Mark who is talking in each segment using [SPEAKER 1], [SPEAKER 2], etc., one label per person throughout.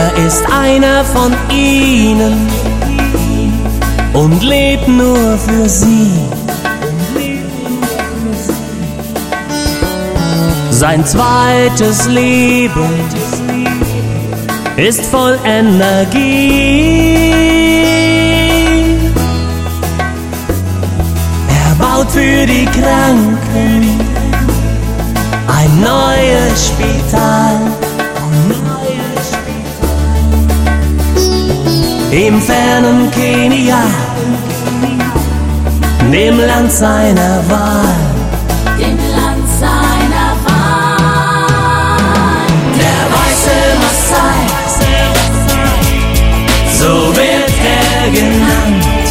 [SPEAKER 1] Er ist einer von ihnen und lebt nur für sie. Sein zweites Leben ist voll Energie. Er baut für die Kranken ein neues Spital. Im fernen Kenia, dem Land seiner Wahl.
[SPEAKER 2] Dem Land seiner Wahl.
[SPEAKER 1] Der weiße Maasai, so wird er genannt.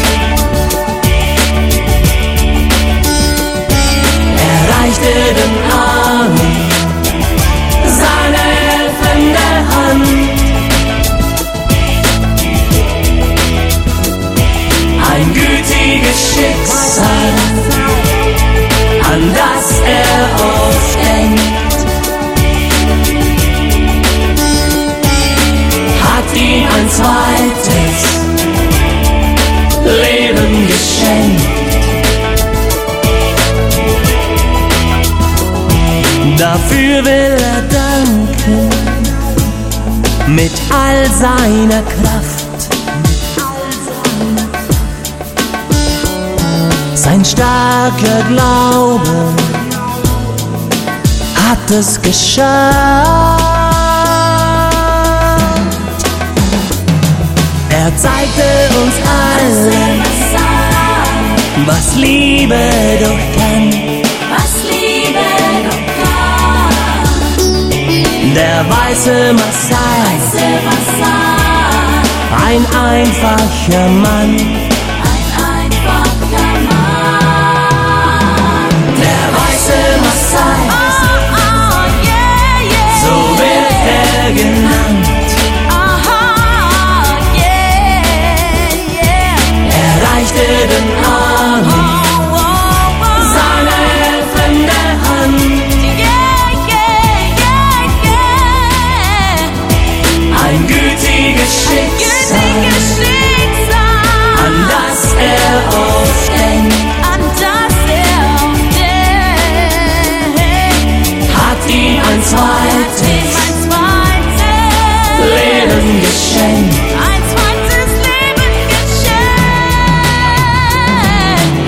[SPEAKER 1] Er reichte den Armen seine helfende Hand. Ein gütiges Schicksal, an das er oft denkt, hat ihm ein zweites Leben geschenkt. Dafür will er danken mit all seiner Kraft. Sein starker Glaube hat es geschafft. Er zeigte uns allen, was Liebe doch kann.
[SPEAKER 2] Was Liebe doch kann.
[SPEAKER 1] Der weiße Maasai, ein einfacher Mann. So wird er genannt. Er reichte den Armen seine helfende Hand. Ein gütiges Schicksal, an das er oft denkt. Ihm ein zweites Leben geschenkt.
[SPEAKER 2] Ein zweites Leben geschenkt.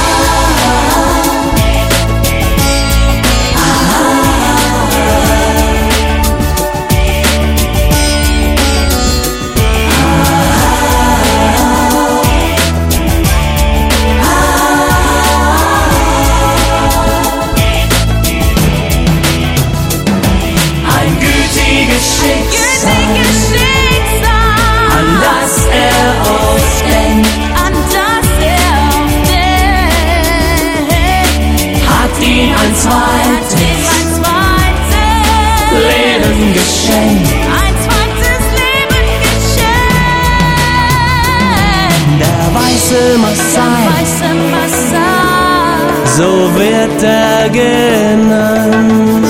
[SPEAKER 1] An das er oft denkt, hat ihm ein zweites Leben geschenkt. Der weiße Maasai, so wird er genannt.